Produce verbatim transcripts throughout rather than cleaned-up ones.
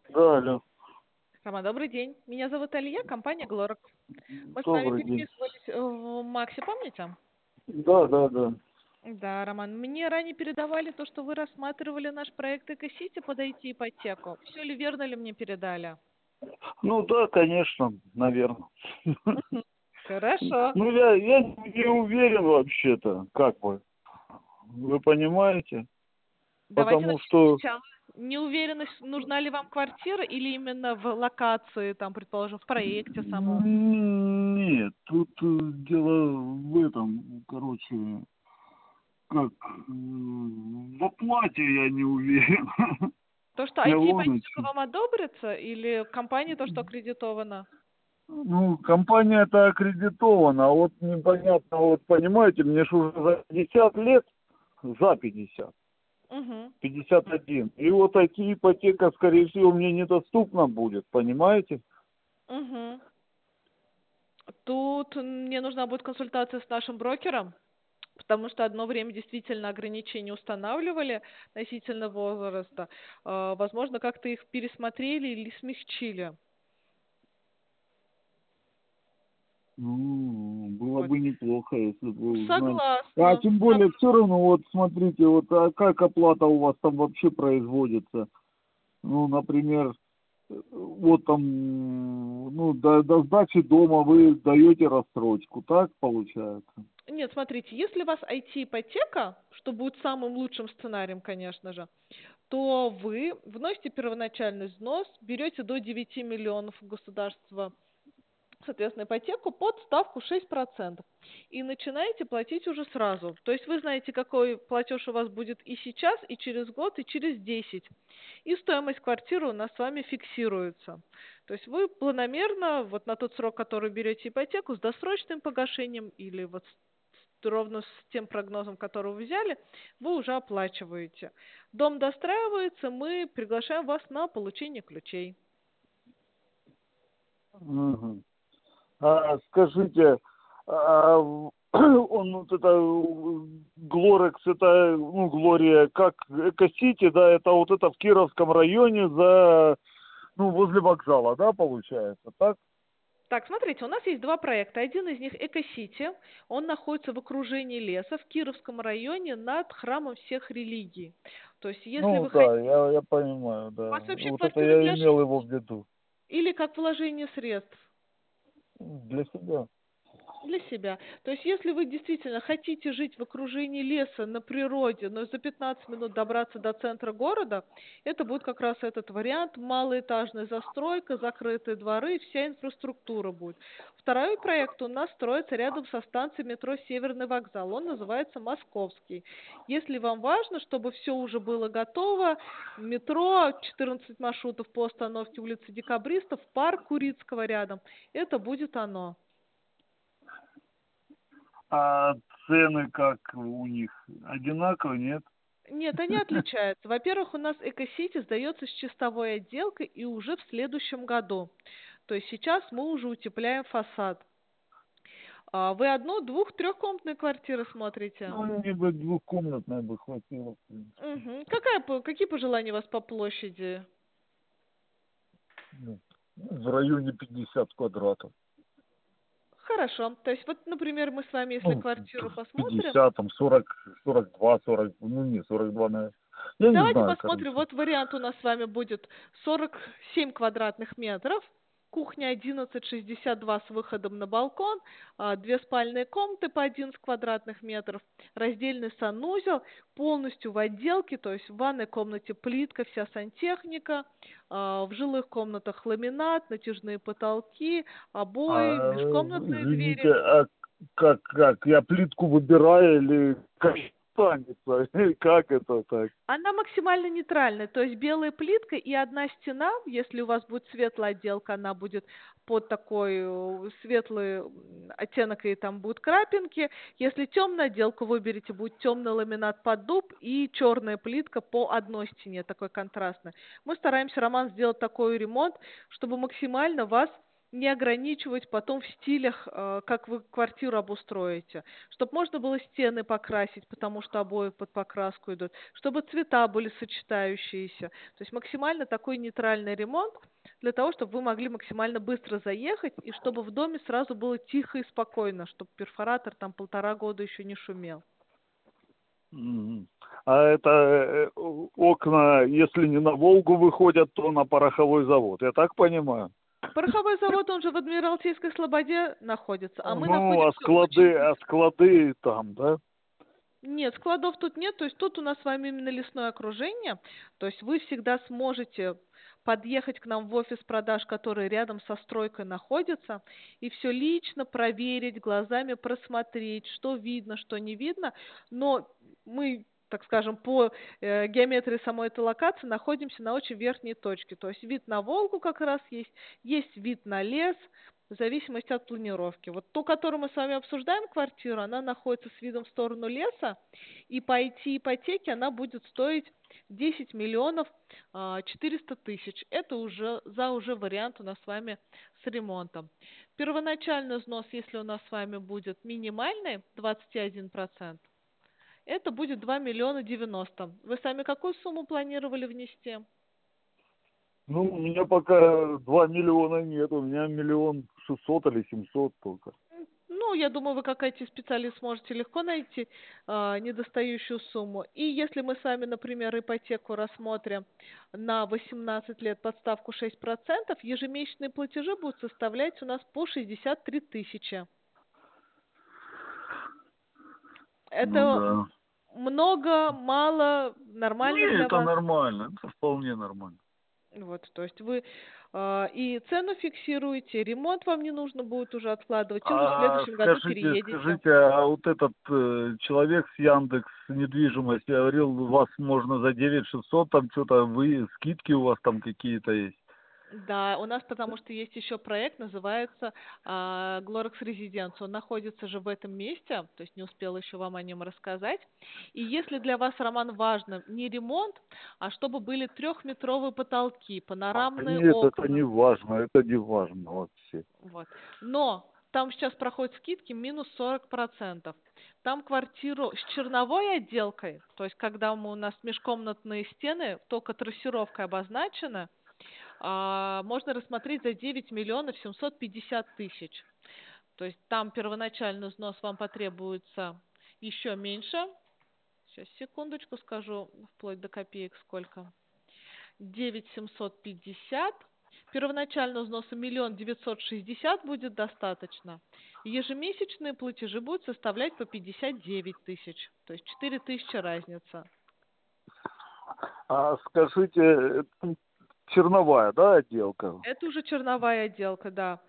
Да, алло. Роман, добрый день. Меня зовут Алия, компания Глоракс. Мы с вами Добрый день. переписывались э, в Максе, помните? Да, да, да. Да, Роман, мне ранее передавали то, что вы рассматривали наш проект Экосити под ай ти-ипотеку. Все ли верно ли мне передали? Ну да, конечно, наверное. Мгм. Хорошо. Ну я, я не уверен вообще-то, как бы. Вы понимаете? Давайте Потому начнем что сначала. Неуверенность, нужна ли вам квартира или именно в локации, там, предположим, в проекте самом? м, нет, тут э, дело в этом, короче, как м, в оплате я не уверен. То, что ай ти-ипотека Илоночка. вам одобрится или компания то, что аккредитована? Ну, компания-то аккредитована, а вот непонятно, вот понимаете, мне же уже за пятьдесят лет, за пятьдесят. Угу. пятьдесят один. И вот ай ти-ипотека, скорее всего, мне недоступна будет, понимаете? Угу. Тут мне нужна будет консультация с нашим брокером, потому что одно время действительно ограничения устанавливали относительно возраста. А, Возможно, как-то их пересмотрели или смягчили. Ну, было Вот. бы неплохо, если бы узнали. А Согласна. тем Сог- более, все равно, вот смотрите, вот а как оплата у вас там вообще производится? Ну, например, э, вот там, ну, до, до сдачи дома вы даете рассрочку, так получается? Нет, смотрите, если у вас ай ти-ипотека, что будет самым лучшим сценарием, конечно же, то вы вносите первоначальный взнос, берете до девяти миллионов у государства, соответственно, ипотеку под ставку шесть процентов. И начинаете платить уже сразу. То есть вы знаете, какой платеж у вас будет и сейчас, и через год, и через десять. И стоимость квартиры у нас с вами фиксируется. То есть вы планомерно, вот на тот срок, который берете ипотеку, с досрочным погашением или вот с- ровно с тем прогнозом, который вы взяли, вы уже оплачиваете. Дом достраивается, мы приглашаем вас на получение ключей. Мгм. А скажите, а в- он вот это э, Глорекс, это, ну, Глория, как Экосити, да, это вот это в Кировском районе за, ну, возле вокзала, да, получается, так? Так, смотрите, у нас есть два проекта. Один из них Эко-Сити. Он находится в окружении леса в Кировском районе над храмом всех религий. То есть, если Ну, вы хотите... да, я, я понимаю, У да. вас вообще Вот это квартира я для имел жизни его в виду. или как вложение средств? Для себя. Для себя. То есть, если вы действительно хотите жить в окружении леса, на природе, но за пятнадцать минут добраться до центра города, это будет как раз этот вариант. Малоэтажная застройка, закрытые дворы, вся инфраструктура будет. Второй проект у нас строится рядом со станцией метро «Северный вокзал». Он называется «Московский». Если вам важно, чтобы все уже было готово, метро, четырнадцать маршрутов по остановке улицы Декабристов, парк Курицкого рядом, это будет оно. А цены как у них? Одинаковые, нет? Нет, они отличаются. Во-первых, у нас Эко-Сити сдается с чистовой отделкой и уже в следующем году. То есть сейчас мы уже утепляем фасад. А вы одну, двух, трехкомнатные квартиры смотрите? Ну, мне бы двухкомнатная бы хватило, в принципе. Мгм. Какая, по- какие пожелания у вас по площади? Ну, в районе пятьдесят квадратов. Хорошо. То есть вот, например, мы с вами, если Ну, квартиру посмотрим, пятьдесят, там, сорок, сорок два, сорок, ну, не, сорок два, наверное. Я не давайте знаю, посмотрим. короче. Вот вариант у нас с вами будет сорок семь квадратных метров. Кухня одиннадцать шестьдесят два с выходом на балкон, а, две спальные комнаты по одиннадцать квадратных метров, раздельный санузел, полностью в отделке, то есть в ванной комнате плитка, вся сантехника, а, в жилых комнатах ламинат, натяжные потолки, обои, А, межкомнатные извините, двери. а как, как? Я плитку выбираю или как останется? Как это так? Она максимально нейтральная, то есть белая плитка и одна стена, если у вас будет светлая отделка, она будет под такой э, светлый м, оттенок, и там будут крапинки. Если темную отделку выберете, будет темный ламинат под дуб и черная плитка по одной стене, такой контрастный. Мы стараемся, Роман, сделать такой ремонт, чтобы максимально вас не ограничивать потом в стилях, э, как вы квартиру обустроите. Чтобы можно было стены покрасить, потому что обои под покраску идут, чтобы цвета были сочетающиеся. То есть максимально такой нейтральный ремонт для того, чтобы вы могли максимально быстро заехать и чтобы в доме сразу было тихо и спокойно, чтобы перфоратор там полтора года еще не шумел. Мгм. А это э, о- окна, если не на Волгу выходят, то на пороховой завод. Я так понимаю? Пороховой завод, он же в Адмиралтейской слободе находится, а мы Ну, а находимся очень склады, близко. а склады там, да? Нет, складов тут нет, то есть тут у нас с вами именно лесное окружение, то есть вы всегда сможете подъехать к нам в офис продаж, который рядом со стройкой находится, и все лично проверить, глазами просмотреть, что видно, что не видно, но мы, так скажем, по э, геометрии самой этой локации находимся на очень верхней точке, то есть вид на Волгу как раз есть, есть вид на лес, в зависимости от планировки. Вот ту, которую мы с вами обсуждаем, квартиру, она находится с видом в сторону леса, и по ай ти-ипотеке она будет стоить десять миллионов а, четыреста тысяч. Это уже за уже вариант у нас с вами с ремонтом. Первоначальный взнос, если у нас с вами будет минимальный, двадцать один процент, это будет два миллиона девяносто. Вы сами какую сумму планировали внести? Ну, у меня пока два миллиона нет, у меня миллион шестьсот или семьсот только. Ну, я думаю, вы как ай ти-специалист сможете легко найти а, недостающую сумму. И если мы с вами, например, ипотеку рассмотрим на восемнадцать лет под ставку шесть процентов, ежемесячные платежи будут составлять у нас по шестьдесят три тысячи. Ну Это м- да. много, мало, нормально Не, для это вас? нормально, это вполне нормально. Вот, то есть вы а, и цену фиксируете, ремонт вам не нужно будет уже откладывать, и уже в А следующем году скажите, переедете. скажите, а вот этот э, человек с Яндекс недвижимости говорил, у вас можно за девять шестьсот, там что-то вы, скидки у вас там какие-то есть? Да, у нас потому что есть еще проект, называется а, Glorex Residence. Он находится же в этом месте, то есть не успела еще вам о нем рассказать. И если для вас, Роман, важно не ремонт, а чтобы были трехметровые потолки, А панорамные нет, это не окна, важно, это не важно вообще. вот. Но там сейчас проходят скидки минус сорок процентов. Там квартиру с черновой отделкой, то есть когда мы, у нас межкомнатные стены, только трассировкой обозначены, а, можно рассмотреть за девять миллионов семьсот пятьдесят тысяч. То есть там первоначальный взнос вам потребуется еще меньше. Сейчас, секундочку, скажу, вплоть до копеек сколько. девять семьсот пятьдесят. Первоначального взноса миллион девятьсот шестьдесят будет достаточно. Ежемесячные платежи будут составлять по пятьдесят девять тысяч. То есть четыре тысячи разница. А скажите, это черновая, да, отделка? Это уже черновая отделка, да.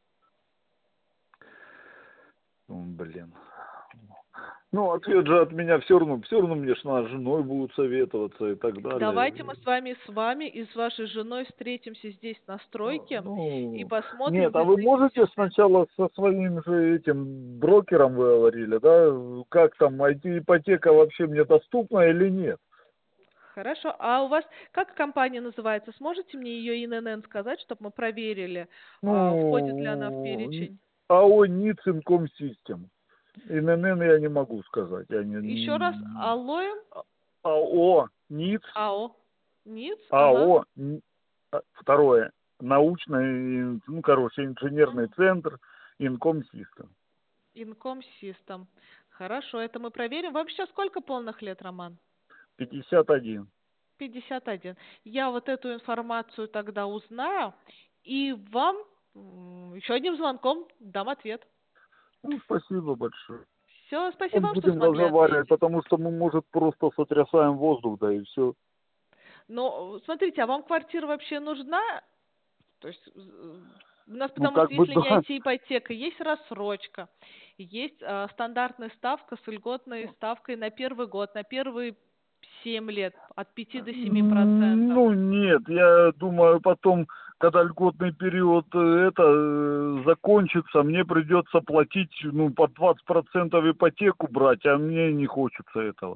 М, Блин. Ну, ответ же от меня все равно, все равно мне ж надо с женой будут советоваться и так Давайте мы далее. с вами, с вами и с вашей женой встретимся здесь на Ну, стройке и ну, посмотрим нет, а вы вы можете действительно. сначала со своим же этим брокером, вы говорили, да, как там, ай ти-ипотека вообще мне доступна или нет? Хорошо. А у вас как компания называется? Сможете мне ее ин эн эн сказать, чтобы мы проверили, а, входит ли она в Ну, перечень? АО НИЦ Инком Систем. ин эн эн я не могу сказать. Я не, Еще раз, не- алоэ, АО НИЦ, АО, НИЦ, ага, АО, Н- а, второе, научный, ну, короче, инженерный угу. центр Инком Систем. Инком Систем. Хорошо, это мы проверим. Вам сейчас сколько полных лет, Роман? пятьдесят один. пятьдесят один. Я вот эту информацию тогда узнаю и вам м, еще одним звонком дам ответ. Ну, спасибо большое. Все, спасибо Ну, вам, что будем смогли разговаривать, ответить. потому что мы, может, просто сотрясаем воздух, да и все. Но смотрите, а вам квартира вообще нужна? То есть э, у нас, Ну, потому как что бы, если не да. ай ти-ипотека, есть рассрочка, есть а, стандартная ставка с льготной ставкой на первый год, на первые семь лет от пяти до семи М, процентов. Ну, нет, я думаю, потом, когда льготный период э, это э, закончится, мне придется платить, ну, по двадцать процентов ипотеку брать, а мне не хочется этого.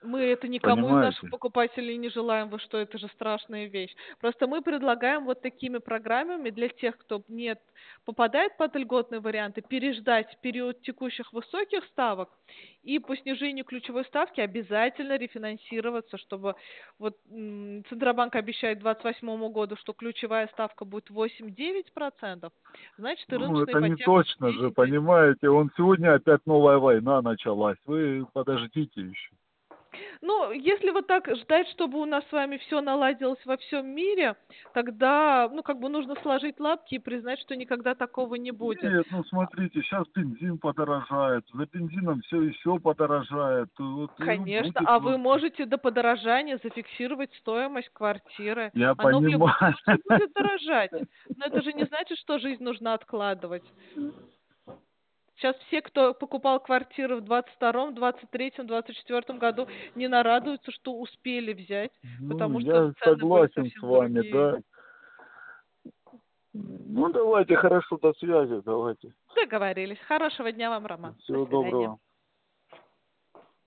Мы это никому из наших Понимаете? покупателей не желаем. Вы что, это же страшная вещь. Просто мы предлагаем вот такими программами для тех, кто не попадает под льготные варианты, переждать период текущих высоких ставок и по снижению ключевой ставки обязательно рефинансироваться, чтобы вот м, Центробанк обещает к двадцать восьмому году, что ключевая ставка будет восемь-девять процентов, значит и Ну, рыночная это не ипотека точно же, девять. понимаете? Он сегодня опять новая война началась. Вы подождите еще. Ну, если вот так ждать, чтобы у нас с вами все наладилось во всем мире, тогда, ну, как бы нужно сложить лапки и признать, что никогда такого не будет. Нет, ну смотрите, сейчас бензин подорожает, за бензином все еще подорожает. Вот и Конечно, будет а вот. вы можете до подорожания зафиксировать стоимость квартиры. Я Оно в любом понимаю. случае будет дорожать. Но это же не значит, что жизнь нужно откладывать. Сейчас все, кто покупал квартиры в двадцать втором, двадцать третьем, двадцать четвёртом году, не нарадуются, что успели взять, Ну, потому что я цены были согласен с совсем вами, другие. да. Ну, давайте, хорошо, до связи, давайте. Договорились. Хорошего дня вам, Роман. До Всего свидания. доброго.